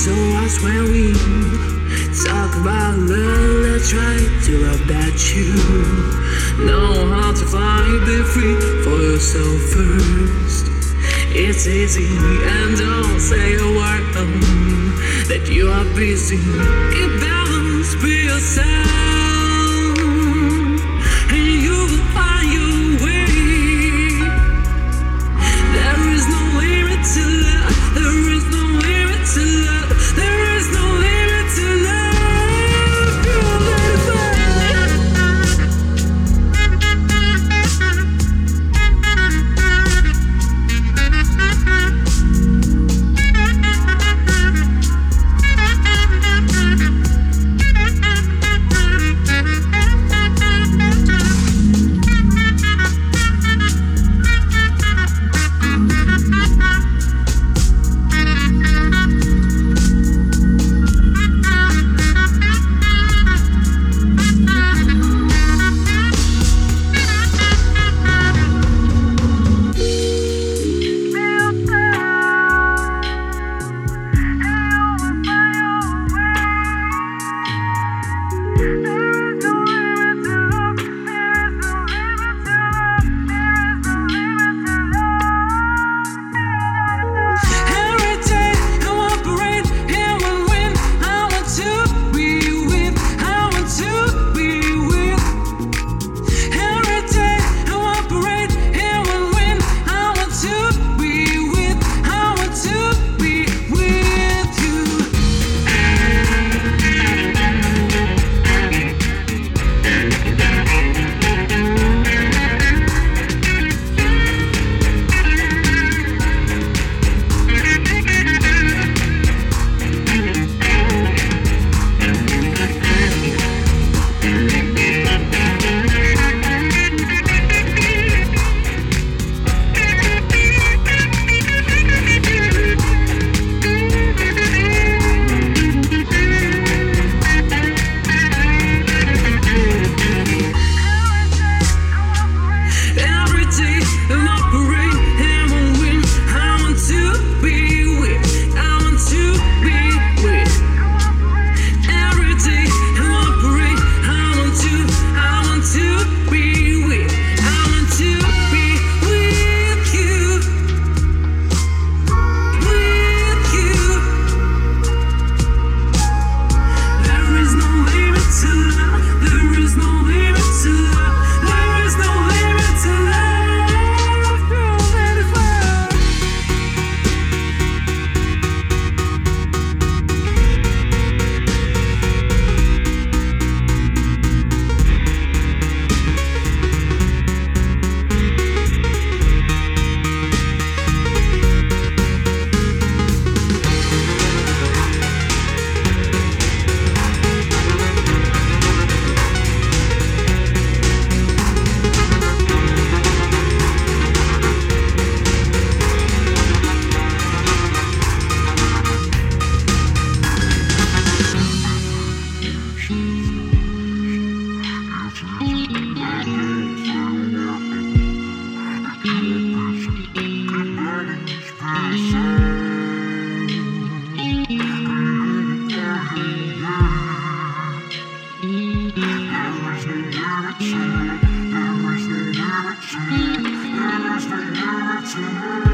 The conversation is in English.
So I swear we talk about love, let's try to love that you know how to find it free for yourself first. It's easy and don't say a word that you are busy. Keep balance, be yourself, and you will find your way. There is no limit to love. There is no limit to love. There is no limit to love. You'll let it There is no limit to